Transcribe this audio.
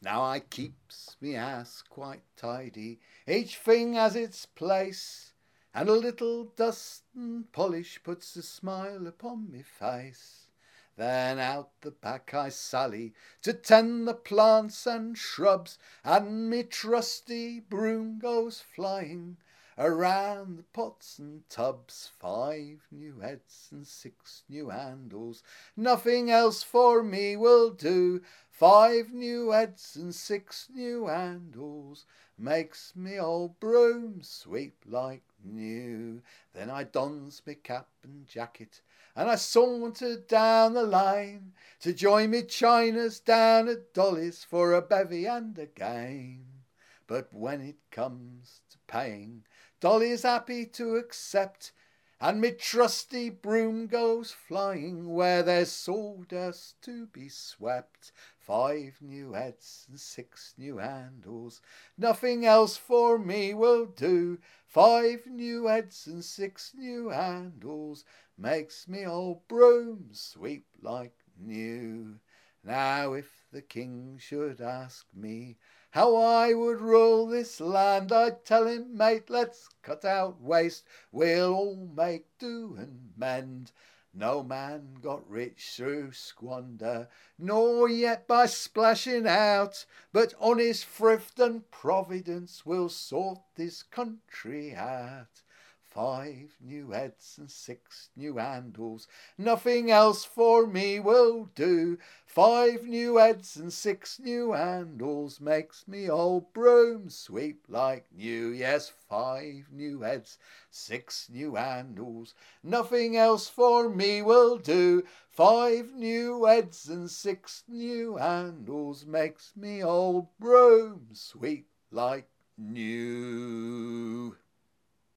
Now I keeps me house quite tidy, each thing has its place, and a little dust and polish puts a smile upon me face. Then out the back I sally to tend the plants and shrubs, and me trusty broom goes flying around the pots and tubs. 5 new heads and 6 new handles, nothing else for me will do. 5 new heads and 6 new handles makes me old broom sweep like new. Then I dons me cap and jacket, and I saunter down the lane to join me Chinas down at Dolly's for a bevy and a game. But when it comes to paying, Dolly's happy to accept, and me trusty broom goes flying where there's sawdust to be swept. 5 new heads and 6 new handles, nothing else for me will do. 5 new heads and 6 new handles makes me old broom sweep like new. Now if the king should ask me how I would rule this land, I'd tell him, mate, let's cut out waste, we'll all make do and mend. No man got rich through squander, nor yet by splashing out, but honest thrift and providence will sort this country out. 5 new heads and 6 new handles, nothing else for me will do. 5 new heads and 6 new handles makes me old broom sweep like new. Yes, 5 new heads, 6 new handles, nothing else for me will do. 5 new heads and 6 new handles makes me old broom sweep like new.